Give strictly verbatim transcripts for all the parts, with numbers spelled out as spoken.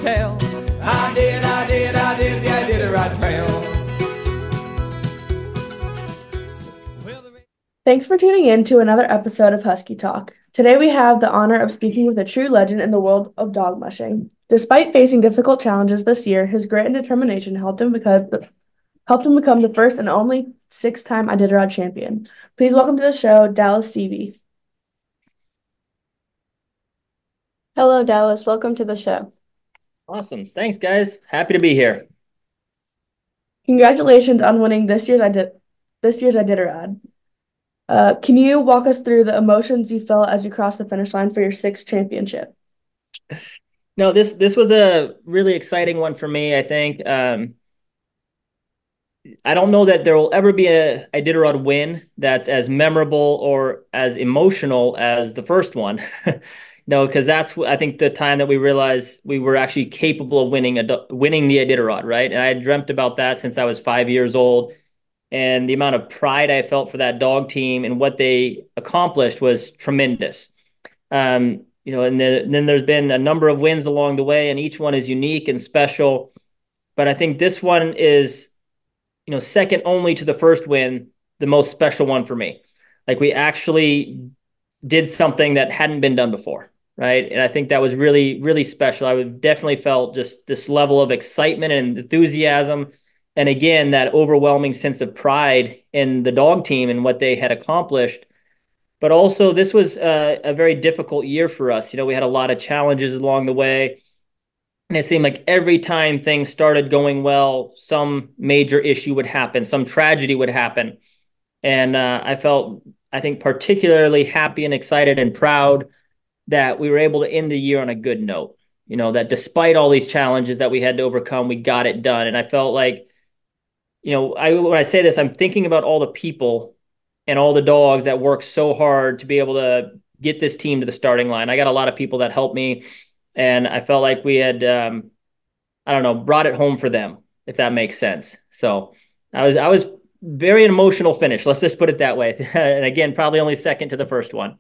tell. I did, I did, I did the Iditarod Trail. Thanks for tuning in to another episode of Husky Talk. Today we have the honor of speaking with a true legend in the world of dog mushing. Despite facing difficult challenges this year, his grit and determination helped him because the, helped him become the first and only six-time Iditarod champion. Please welcome to the show, Dallas Stevie. Hello, Dallas. Welcome to the show. Awesome. Thanks, guys. Happy to be here. Congratulations on winning this year's Idit- this year's Iditarod. Uh, can you walk us through the emotions you felt as you crossed the finish line for your sixth championship? No, this this was a really exciting one for me, I think. Um, I don't know that there will ever be a Iditarod win that's as memorable or as emotional as the first one. No, because that's I think the time that we realized we were actually capable of winning a winning the Iditarod, right? And I had dreamt about that since I was five years old. And the amount of pride I felt for that dog team and what they accomplished was tremendous. Um, you know, and the, then there's been a number of wins along the way, and each one is unique and special. But I think this one is, you know, second only to the first win, the most special one for me. Like we actually did something that hadn't been done before, right? And I think that was really, really special. I would definitely felt just this level of excitement and enthusiasm. And again, that overwhelming sense of pride in the dog team and what they had accomplished. But also, this was a, a very difficult year for us. You know, we had a lot of challenges along the way. And it seemed like every time things started going well, some major issue would happen, some tragedy would happen. And uh, I felt, I think, particularly happy and excited and proud that we were able to end the year on a good note. You know, that despite all these challenges that we had to overcome, we got it done. And I felt like, you know, I when I say this, I'm thinking about all the people and all the dogs that worked so hard to be able to get this team to the starting line. I got a lot of people that helped me, and I felt like we had, um, I don't know, brought it home for them, if that makes sense. So I was I was very emotional finish. Let's just put it that way. And again, probably only second to the first one.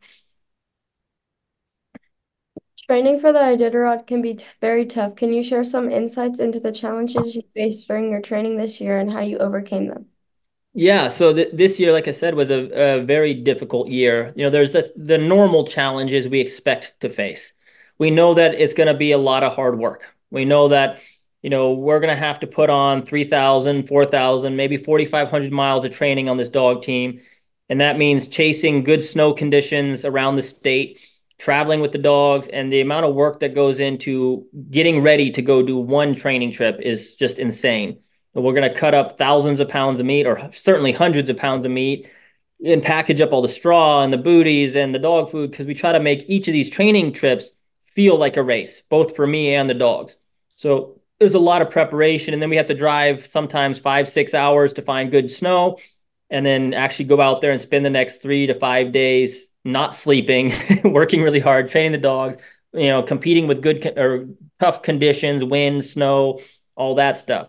Training for the Iditarod can be t- very tough. Can you share some insights into the challenges you faced during your training this year and how you overcame them? Yeah, so th- this year, like I said, was a, a very difficult year. You know, there's the, the normal challenges we expect to face. We know that it's going to be a lot of hard work. We know that, you know, we're going to have to put on three thousand, four thousand, maybe forty-five hundred miles of training on this dog team. And that means chasing good snow conditions around the state, traveling with the dogs, and the amount of work that goes into getting ready to go do one training trip is just insane. We're going to cut up thousands of pounds of meat, or certainly hundreds of pounds of meat, and package up all the straw and the booties and the dog food, because we try to make each of these training trips feel like a race, both for me and the dogs. So there's a lot of preparation, and then we have to drive sometimes five, six hours to find good snow, and then actually go out there and spend the next three to five days not sleeping, working really hard, training the dogs, you know, competing with good or tough conditions, wind, snow, all that stuff.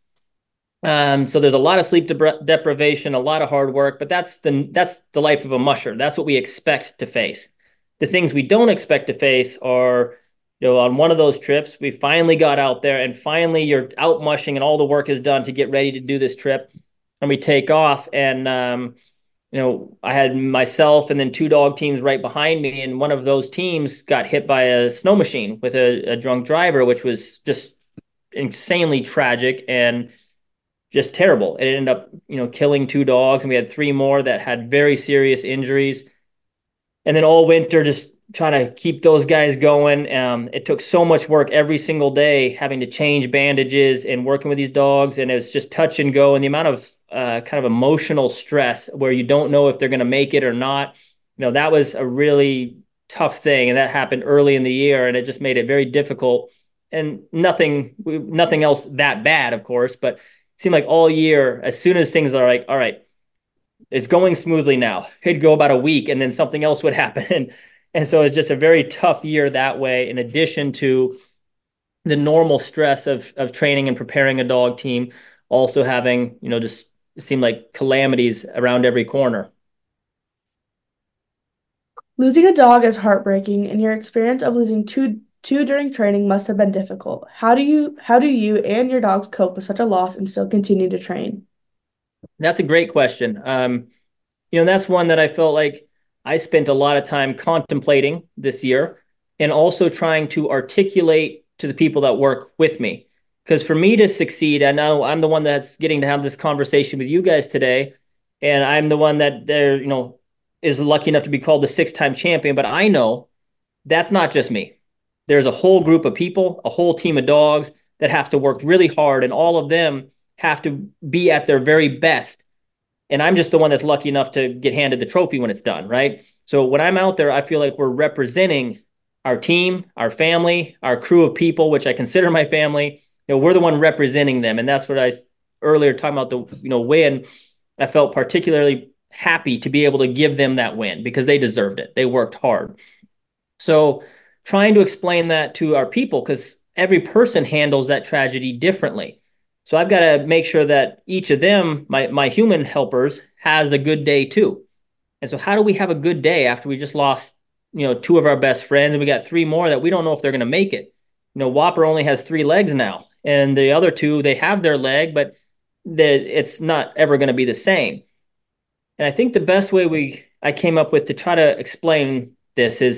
Um, so there's a lot of sleep de- deprivation, a lot of hard work, but that's the that's the life of a musher. That's what we expect to face. The things we don't expect to face are, you know, on one of those trips, we finally got out there, and finally you're out mushing and all the work is done to get ready to do this trip, and we take off, and um, you know, I had myself and then two dog teams right behind me, and one of those teams got hit by a snow machine with a, a drunk driver, which was just insanely tragic and just terrible. It ended up, you know, killing two dogs, and we had three more that had very serious injuries. And then all winter, just trying to keep those guys going. Um, it took so much work every single day, having to change bandages and working with these dogs, and it was just touch and go. And the amount of uh, kind of emotional stress where you don't know if they're going to make it or not, you know, that was a really tough thing, and that happened early in the year, and it just made it very difficult. And nothing, nothing else that bad, of course, but seemed like all year, as soon as things are like, all right, it's going smoothly now, it'd go about a week and then something else would happen. And, and so it's just a very tough year that way, in addition to the normal stress of, of training and preparing a dog team, also having, you know, just it seemed like calamities around every corner. Losing a dog is heartbreaking, and your experience of losing two Two during training must have been difficult. How do you how do you and your dogs cope with such a loss and still continue to train? That's a great question. Um, you know, that's one that I felt like I spent a lot of time contemplating this year and also trying to articulate to the people that work with me. Because for me to succeed, I know I'm the one that's getting to have this conversation with you guys today, and I'm the one that there, you know, is lucky enough to be called the six-time champion. But I know that's not just me. There's a whole group of people, a whole team of dogs that have to work really hard, and all of them have to be at their very best. And I'm just the one that's lucky enough to get handed the trophy when it's done, right? So when I'm out there, I feel like we're representing our team, our family, our crew of people, which I consider my family. You know, we're the one representing them. And that's what I earlier talking about the, you know, win. I felt particularly happy to be able to give them that win because they deserved it. They worked hard. So trying to explain that to our people, because every person handles that tragedy differently. So I've got to make sure that each of them, my, my human helpers, has a good day too. And so how do we have a good day after we just lost, you know, two of our best friends and we got three more that we don't know if they're going to make it? You know, Whopper only has three legs now, and the other two, they have their leg, but it's not ever going to be the same. And I think the best way we I came up with to try to explain this is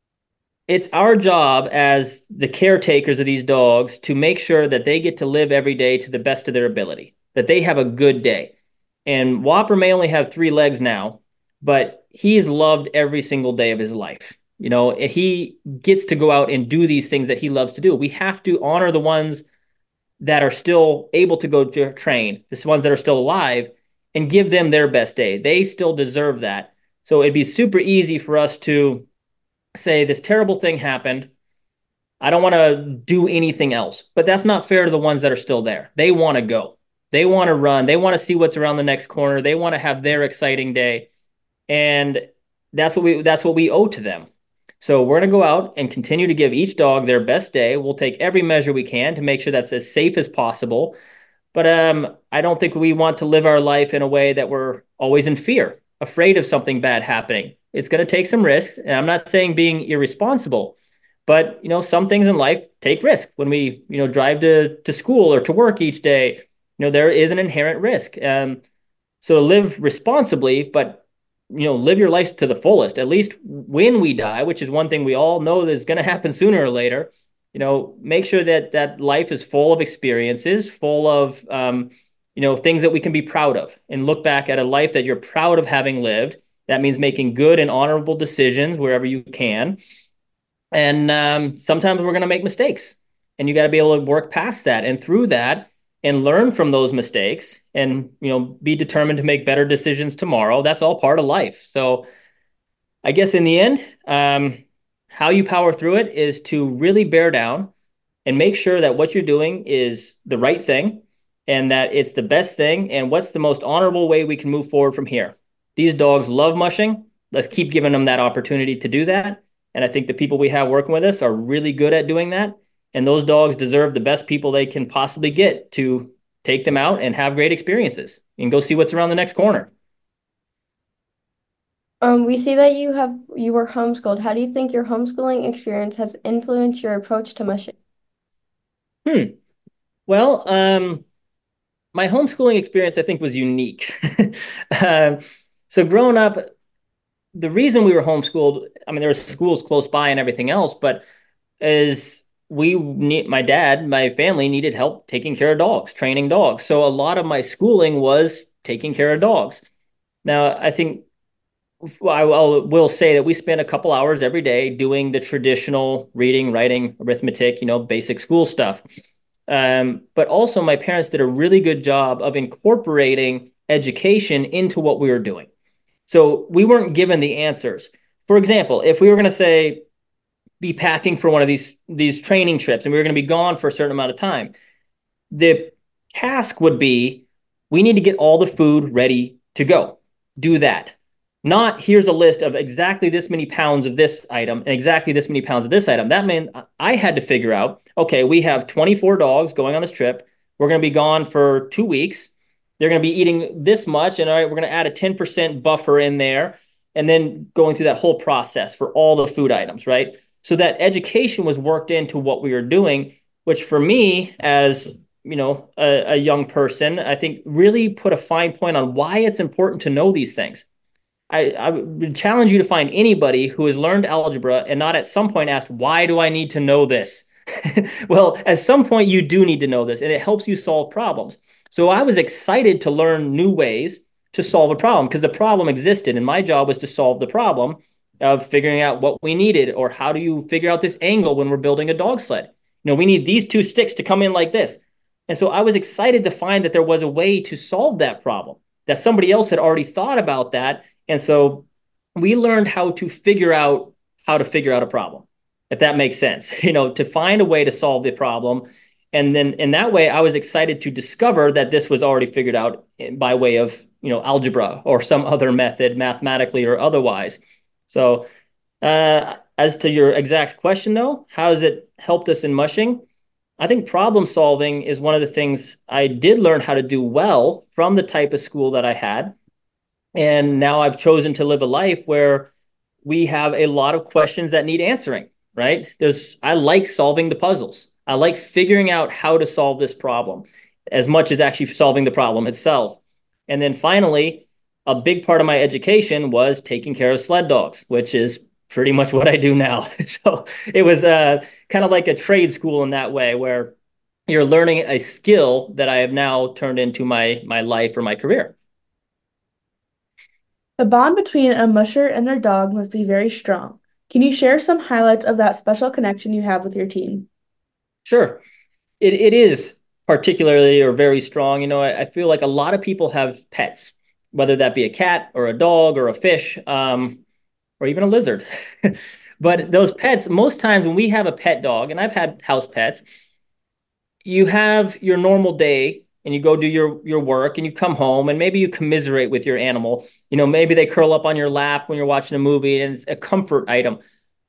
it's our job as the caretakers of these dogs to make sure that they get to live every day to the best of their ability, that they have a good day. And Whopper may only have three legs now, but he's loved every single day of his life. You know, he gets to go out and do these things that he loves to do. We have to honor the ones that are still able to go to train, the ones that are still alive, and give them their best day. They still deserve that. So it'd be super easy for us to say this terrible thing happened. I don't want to do anything else, but that's not fair to the ones that are still there. They want to go. They want to run. They want to see what's around the next corner. They want to have their exciting day. And that's what we that's what we owe to them. So we're going to go out and continue to give each dog their best day. We'll take every measure we can to make sure that's as safe as possible. But um, I don't think we want to live our life in a way that we're always in fear, afraid of something bad happening. It's going to take some risks. And I'm not saying being irresponsible, but, you know, some things in life take risk. When we, you know, drive to, to school or to work each day, you know, there is an inherent risk. Um, so to live responsibly, but, you know, live your life to the fullest, at least when we die, which is one thing we all know that is going to happen sooner or later. You know, make sure that that life is full of experiences, full of, um, you know, things that we can be proud of, and look back at a life that you're proud of having lived. That means making good and honorable decisions wherever you can. And um, sometimes we're going to make mistakes, and you got to be able to work past that and through that and learn from those mistakes and, you know, be determined to make better decisions tomorrow. That's all part of life. So I guess in the end, um, how you power through it is to really bear down and make sure that what you're doing is the right thing and that it's the best thing. And what's the most honorable way we can move forward from here? These dogs love mushing. Let's keep giving them that opportunity to do that. And I think the people we have working with us are really good at doing that. And those dogs deserve the best people they can possibly get to take them out and have great experiences and go see what's around the next corner. Um, we see that you have you were homeschooled. How do you think your homeschooling experience has influenced your approach to mushing? Hmm. Well, um, my homeschooling experience, I think, was unique. uh, so growing up, the reason we were homeschooled, I mean, there were schools close by and everything else, but is we need, my dad, my family needed help taking care of dogs, training dogs. So a lot of my schooling was taking care of dogs. Now, I think I will say that we spent a couple hours every day doing the traditional reading, writing, arithmetic, you know, basic school stuff. Um, but also my parents did a really good job of incorporating education into what we were doing. So we weren't given the answers. For example, if we were going to say, be packing for one of these, these training trips and we were going to be gone for a certain amount of time, the task would be, we need to get all the food ready to go. Do that. Not here's a list of exactly this many pounds of this item and exactly this many pounds of this item. That meant I had to figure out, okay, we have twenty-four dogs going on this trip. We're going to be gone for two weeks. They're going to be eating this much. And all right, we're going to add a ten percent buffer in there and then going through that whole process for all the food items, right? So that education was worked into what we were doing, which for me, as you know, a, a young person, I think really put a fine point on why it's important to know these things. I, I would challenge you to find anybody who has learned algebra and not at some point asked, why do I need to know this? Well, at some point you do need to know this, and it helps you solve problems. So I was excited to learn new ways to solve a problem because the problem existed, and my job was to solve the problem of figuring out what we needed, or how do you figure out this angle when we're building a dog sled? You know, we need these two sticks to come in like this. And so I was excited to find that there was a way to solve that problem, that somebody else had already thought about that. And so we learned how to figure out how to figure out a problem, if that makes sense, you know, to find a way to solve the problem. And then in that way, I was excited to discover that this was already figured out by way of, you know, algebra or some other method, mathematically or otherwise. So uh, as to your exact question, though, how has it helped us in mushing? I think problem solving is one of the things I did learn how to do well from the type of school that I had. And now I've chosen to live a life where we have a lot of questions that need answering, right? There's, I like solving the puzzles. I like figuring out how to solve this problem as much as actually solving the problem itself. And then finally, a big part of my education was taking care of sled dogs, which is pretty much what I do now. So it was uh, kind of like a trade school in that way, where you're learning a skill that I have now turned into my my life or my career. The bond between a musher and their dog must be very strong. Can you share some highlights of that special connection you have with your team? Sure. It it is particularly or very strong. You know, I, I feel like a lot of people have pets, whether that be a cat or a dog or a fish, um, or even a lizard. But those pets, most times when we have a pet dog, and I've had house pets, you have your normal day and you go do your your work and you come home and maybe you commiserate with your animal. You know, maybe they curl up on your lap when you're watching a movie and it's a comfort item.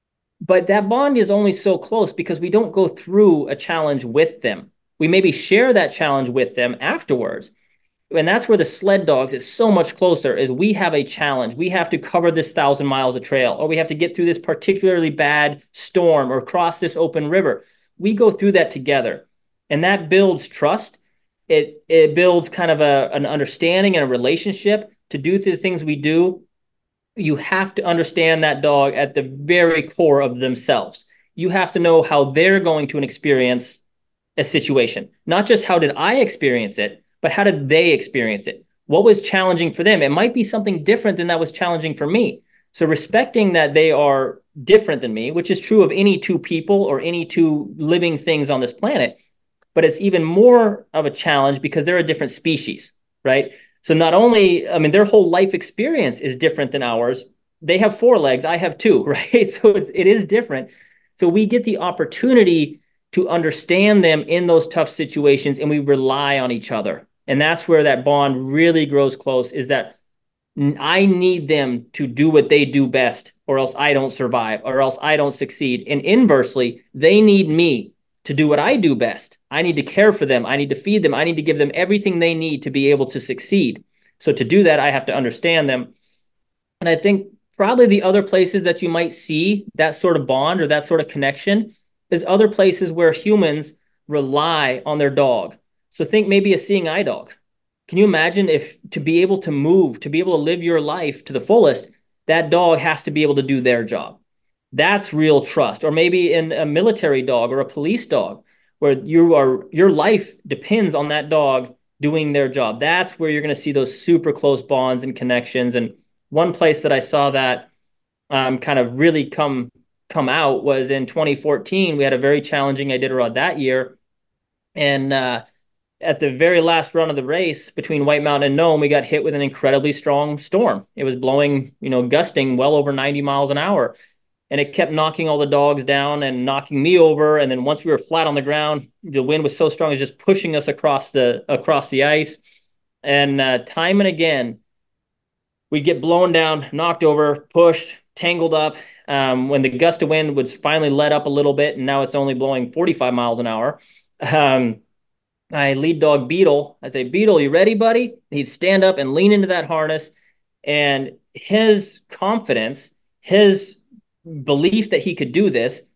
But that bond is only so close because we don't go through a challenge with them. We maybe share that challenge with them afterwards. And that's where the sled dogs is so much closer, is we have a challenge. We have to cover this thousand miles of trail, or we have to get through this particularly bad storm or cross this open river. We go through that together, and that builds trust. It, it builds kind of a, an understanding and a relationship to do the things we do. You have to understand that dog at the very core of themselves. You have to know how they're going to experience a situation, not just how did I experience it, but how did they experience it? What was challenging for them? It might be something different than that was challenging for me. So respecting that they are different than me, which is true of any two people or any two living things on this planet, but it's even more of a challenge because they're a different species, right? So not only, I mean, their whole life experience is different than ours. They have four legs, I have two, right? So it's, it is different. So we get the opportunity to understand them in those tough situations, and we rely on each other. And that's where that bond really grows close, is that I need them to do what they do best, or else I don't survive, or else I don't succeed. And inversely, they need me to do what I do best. I need to care for them. I need to feed them. I need to give them everything they need to be able to succeed. So to do that, I have to understand them. And I think probably the other places that you might see that sort of bond or that sort of connection is other places where humans rely on their dog. So think maybe a seeing eye dog. Can you imagine if to be able to move, to be able to live your life to the fullest, that dog has to be able to do their job? That's real trust. Or maybe in a military dog or a police dog, where you are, your life depends on that dog doing their job. That's where you're going to see those super close bonds and connections. And one place that I saw that um, kind of really come come out was in twenty fourteen. We had a very challenging Iditarod that year. And uh, at the very last run of the race between White Mountain and Nome, we got hit with an incredibly strong storm. It was blowing, you know, gusting well over ninety miles an hour. And it kept knocking all the dogs down and knocking me over. And then once we were flat on the ground, the wind was so strong, it was just pushing us across the across the ice. And uh, time and again, we'd get blown down, knocked over, pushed, tangled up. Um, when the gust of wind would finally let up a little bit, and now it's only blowing forty-five miles an hour. Um, I lead dog Beetle. I say, Beetle, you ready, buddy? He'd stand up and lean into that harness. And his confidence, his belief that he could do this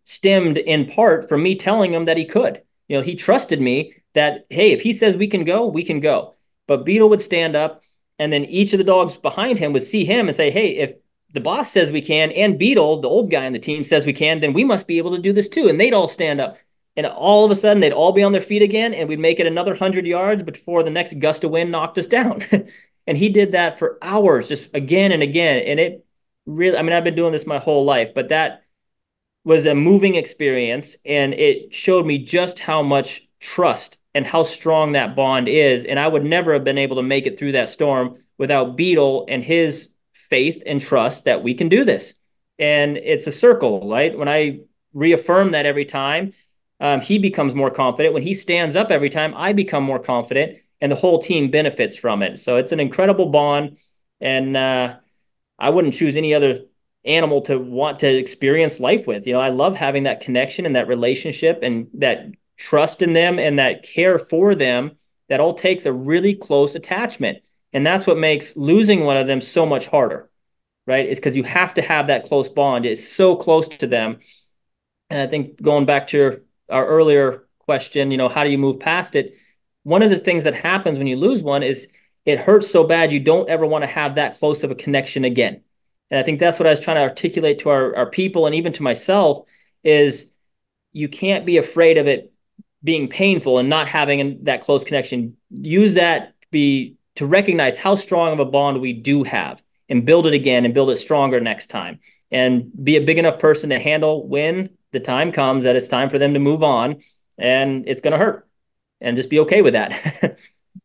stemmed in part from me telling him that he could. You know, he trusted me that, hey, if he says we can go, we can go. But Beetle would stand up, and then each of the dogs behind him would see him and say, hey, if the boss says we can, and Beetle, the old guy on the team, says we can, then we must be able to do this too. And they'd all stand up. And all of a sudden, they'd all be on their feet again, and we'd make it another one hundred yards before the next gust of wind knocked us down. And he did that for hours, just again and again. And it really, I mean, I've been doing this my whole life, but that was a moving experience, and it showed me just how much trust and how strong that bond is. And I would never have been able to make it through that storm without Beetle and his faith and trust that we can do this. And it's a circle, right? When I reaffirm that every time, um, he becomes more confident. When he stands up every time, I become more confident, and the whole team benefits from it. So it's an incredible bond. And uh, I wouldn't choose any other animal to want to experience life with. You know, I love having that connection and that relationship and that trust in them and that care for them. That all takes a really close attachment. And that's what makes losing one of them so much harder, right? It's because you have to have that close bond. It's so close to them. And I think going back to your, our earlier question, you know, how do you move past it? One of the things that happens when you lose one is it hurts so bad you don't ever want to have that close of a connection again. And I think that's what I was trying to articulate to our, our people and even to myself is you can't be afraid of it being painful and not having that close connection. Use that to be to recognize how strong of a bond we do have and build it again and build it stronger next time. And be a big enough person to handle when the time comes that it's time for them to move on, and it's going to hurt, and just be okay with that.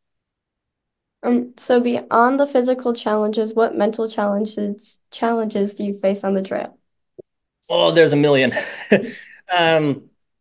Um, so beyond the physical challenges, what mental challenges challenges do you face on the trail? Oh, there's a million. um,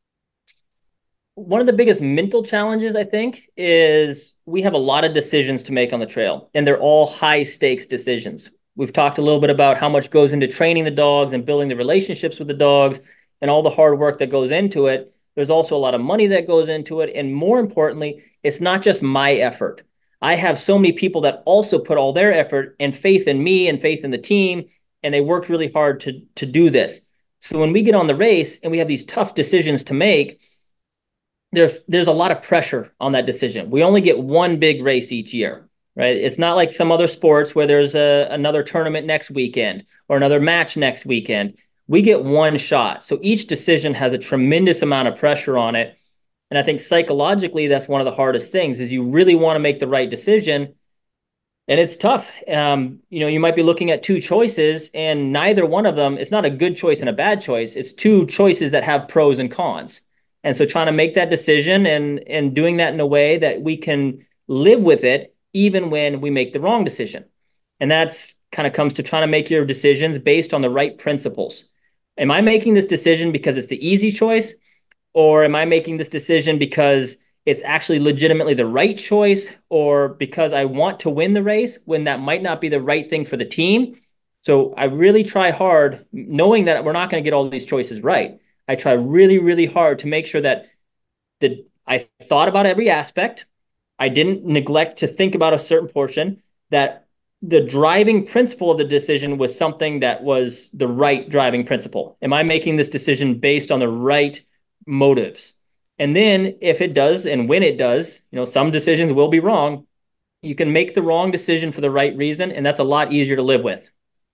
one of the biggest mental challenges, I think, is we have a lot of decisions to make on the trail, and they're all high stakes decisions. We've talked a little bit about how much goes into training the dogs and building the relationships with the dogs and all the hard work that goes into it. There's also a lot of money that goes into it. And more importantly, it's not just my effort. I have so many people that also put all their effort and faith in me and faith in the team, and they worked really hard to, to do this. So when we get on the race and we have these tough decisions to make, there, there's a lot of pressure on that decision. We only get one big race each year, right? It's not like some other sports where there's a, another tournament next weekend or another match next weekend. We get one shot. So each decision has a tremendous amount of pressure on it. And I think psychologically, that's one of the hardest things is you really want to make the right decision. And it's tough. Um, you know, you might be looking at two choices and neither one of them, it's not a good choice and a bad choice. It's two choices that have pros and cons. And so trying to make that decision and, and doing that in a way that we can live with it, even when we make the wrong decision. And that's kind of comes to trying to make your decisions based on the right principles. Am I making this decision because it's the easy choice? Or am I making this decision because it's actually legitimately the right choice, or because I want to win the race when that might not be the right thing for the team? So I really try hard, knowing that we're not going to get all these choices right. I try really, really hard to make sure that the, I thought about every aspect. I didn't neglect to think about a certain portion, that the driving principle of the decision was something that was the right driving principle. Am I making this decision based on the right motives? And then if it does, and when it does, you know, some decisions will be wrong. You can make the wrong decision for the right reason, and that's a lot easier to live with.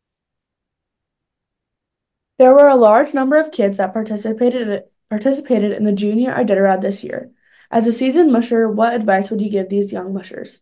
There were a large number of kids that participated participated in the Junior Iditarod this year. As a seasoned musher, what advice would you give these young mushers?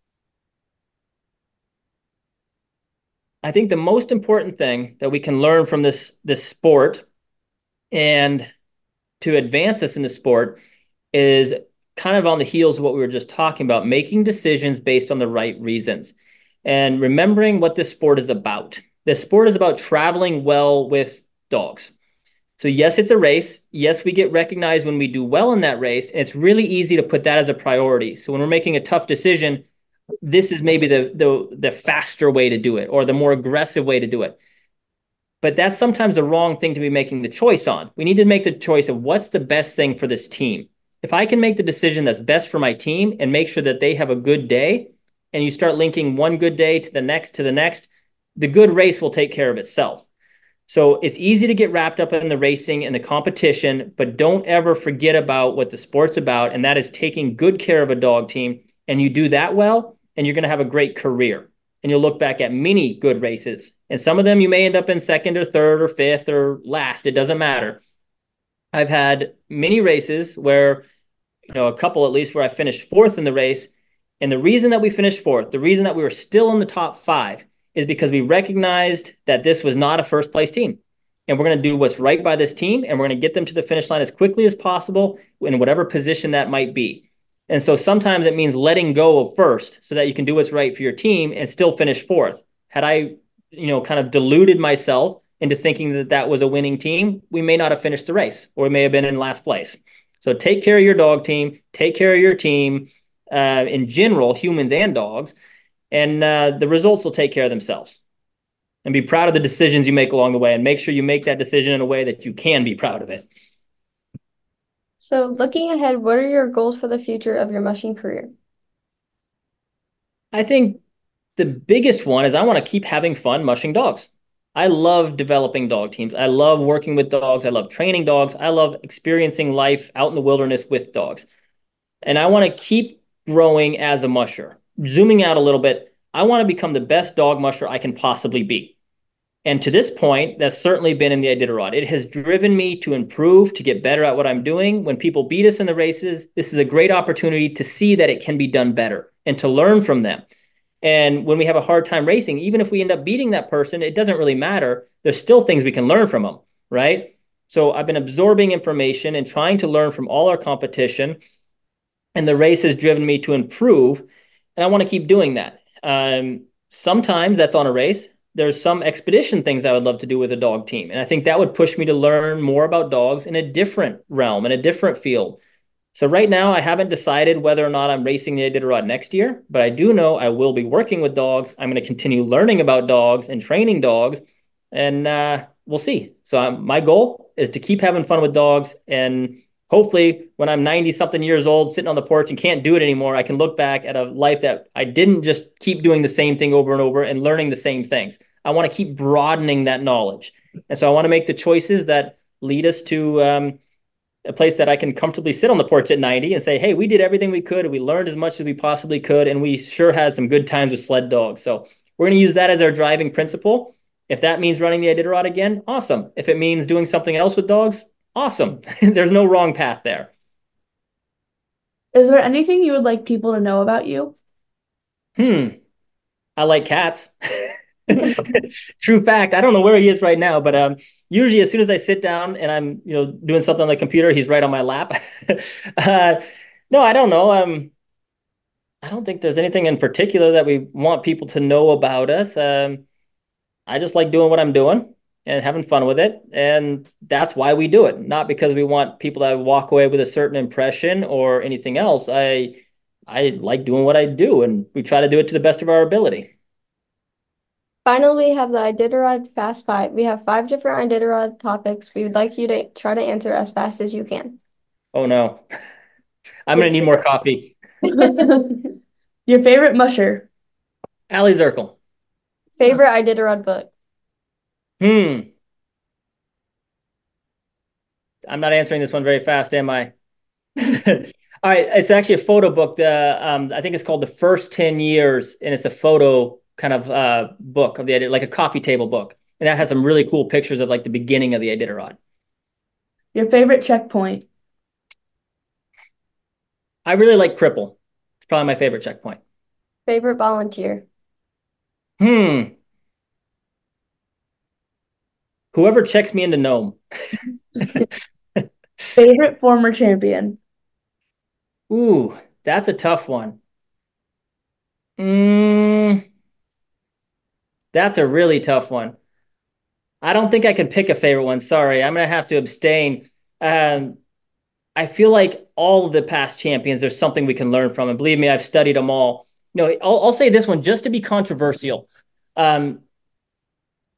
I think the most important thing that we can learn from this, this sport and to advance us in the sport is kind of on the heels of what we were just talking about, making decisions based on the right reasons and remembering what this sport is about. This sport is about traveling well with dogs. So yes, it's a race. Yes, we get recognized when we do well in that race, and it's really easy to put that as a priority. So when we're making a tough decision, this is maybe the, the, the faster way to do it or the more aggressive way to do it. But that's sometimes the wrong thing to be making the choice on. We need to make the choice of what's the best thing for this team. If I can make the decision that's best for my team and make sure that they have a good day, and you start linking one good day to the next to the next, the good race will take care of itself. So it's easy to get wrapped up in the racing and the competition, but don't ever forget about what the sport's about, and that is taking good care of a dog team. And you do that well, and you're going to have a great career. And you'll look back at many good races. And some of them you may end up in second or third or fifth or last. It doesn't matter. I've had many races where, you know, a couple at least where I finished fourth in the race. And the reason that we finished fourth, the reason that we were still in the top five is because we recognized that this was not a first place team. And we're going to do what's right by this team. And we're going to get them to the finish line as quickly as possible in whatever position that might be. And so sometimes it means letting go of first so that you can do what's right for your team and still finish fourth. Had I, you know, kind of deluded myself into thinking that that was a winning team, we may not have finished the race, or we may have been in last place. So take care of your dog team, take care of your team, uh, in general, humans and dogs, and uh, the results will take care of themselves. And be proud of the decisions you make along the way, and make sure you make that decision in a way that you can be proud of it. So looking ahead, what are your goals for the future of your mushing career? I think the biggest one is I want to keep having fun mushing dogs. I love developing dog teams. I love working with dogs. I love training dogs. I love experiencing life out in the wilderness with dogs. And I want to keep growing as a musher. Zooming out a little bit, I want to become the best dog musher I can possibly be. And to this point, that's certainly been in the Iditarod. It has driven me to improve, to get better at what I'm doing. When people beat us in the races, this is a great opportunity to see that it can be done better and to learn from them. And when we have a hard time racing, even if we end up beating that person, it doesn't really matter. There's still things we can learn from them, right? So I've been absorbing information and trying to learn from all our competition. And the race has driven me to improve. And I want to keep doing that. Um, sometimes that's on a race. There's some expedition things I would love to do with a dog team. And I think that would push me to learn more about dogs in a different realm, in a different field. So right now, I haven't decided whether or not I'm racing the Iditarod next year, but I do know I will be working with dogs. I'm going to continue learning about dogs and training dogs, and uh, we'll see. So um, my goal is to keep having fun with dogs, and hopefully when I'm ninety something years old, sitting on the porch and can't do it anymore, I can look back at a life that I didn't just keep doing the same thing over and over and learning the same things. I want to keep broadening that knowledge. And so I want to make the choices that lead us to um, a place that I can comfortably sit on the porch at ninety and say, hey, we did everything we could, and we learned as much as we possibly could, and we sure had some good times with sled dogs. So we're going to use that as our driving principle. If that means running the Iditarod again, awesome. If it means doing something else with dogs, awesome. There's no wrong path there. Is there anything you would like people to know about you? Hmm. I like cats. True fact. I don't know where he is right now, but um, usually as soon as I sit down and I'm, you know, doing something on the computer, he's right on my lap. uh, no, I don't know. Um, I don't think there's anything in particular that we want people to know about us. Um, I just like doing what I'm doing and having fun with it, and that's why we do it. Not because we want people to walk away with a certain impression or anything else. I I like doing what I do, and we try to do it to the best of our ability. Finally, we have the Iditarod Fast Five. We have five different Iditarod topics. We would like you to try to answer as fast as you can. Oh no. I'm going to need more coffee. Your favorite musher? Ali Zirkle. Favorite Iditarod book? Hmm. I'm not answering this one very fast, am I? All right. It's actually a photo book. Uh, um, I think it's called The First ten Years, and it's a photo kind of uh, book of the Iditarod, like a coffee table book. And that has some really cool pictures of like the beginning of the Iditarod. Your favorite checkpoint? I really like Cripple. It's probably my favorite checkpoint. Favorite volunteer? Hmm. Whoever checks me into Nome. Favorite former champion? Ooh, that's a tough one. Mm, that's a really tough one. I don't think I can pick a favorite one. Sorry, I'm gonna have to abstain. Um, I feel like all of the past champions, there's something we can learn from, and believe me, I've studied them all. No, I'll, I'll say this one just to be controversial. Um,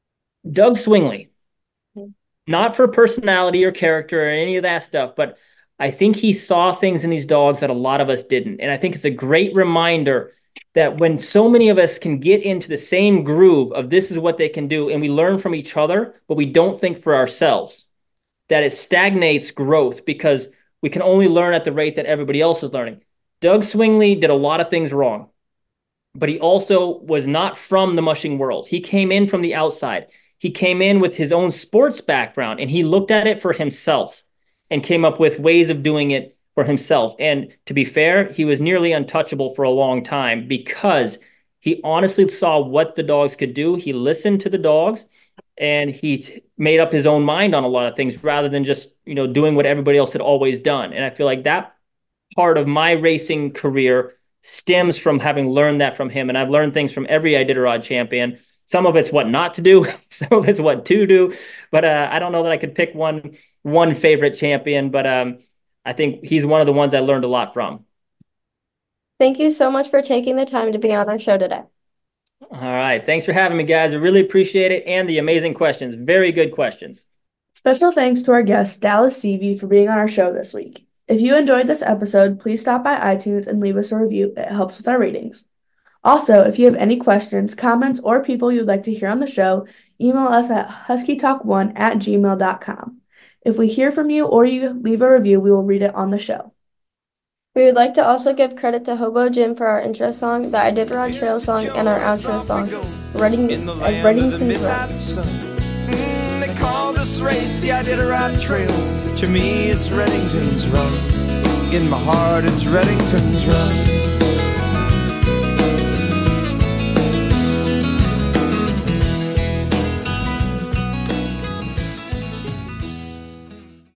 Doug Swingley, not for personality or character or any of that stuff, but I think he saw things in these dogs that a lot of us didn't. And I think it's a great reminder that when so many of us can get into the same groove of this is what they can do, and we learn from each other, but we don't think for ourselves, that it stagnates growth because we can only learn at the rate that everybody else is learning. Doug Swingley did a lot of things wrong, but he also was not from the mushing world. He came in from the outside. He came in with his own sports background, and he looked at it for himself and came up with ways of doing it for himself. And to be fair, he was nearly untouchable for a long time because he honestly saw what the dogs could do. He listened to the dogs, and he t- made up his own mind on a lot of things rather than just, you know, doing what everybody else had always done. And I feel like that part of my racing career stems from having learned that from him. And I've learned things from every Iditarod champion. Some of it's what not to do, some of it's what to do. But uh, I don't know that I could pick one one favorite champion, but um, I think he's one of the ones I learned a lot from. Thank you so much for taking the time to be on our show today. All right. Thanks for having me, guys. I really appreciate it. And the amazing questions. Very good questions. Special thanks to our guest, Dallas Seavey, for being on our show this week. If you enjoyed this episode, please stop by iTunes and leave us a review. It helps with our ratings. Also, if you have any questions, comments, or people you'd like to hear on the show, email us at husky talk one at gmail dot com. If we hear from you or you leave a review, we will read it on the show. We would like to also give credit to Hobo Jim for our intro song, the Iditarod Trail song, and our outro song, Redding, In the uh, land of the Reddington's midnight Run. sun. Mm, they call this race the Iditarod Trail. To me, it's Reddington's Run. In my heart, it's Reddington's Run.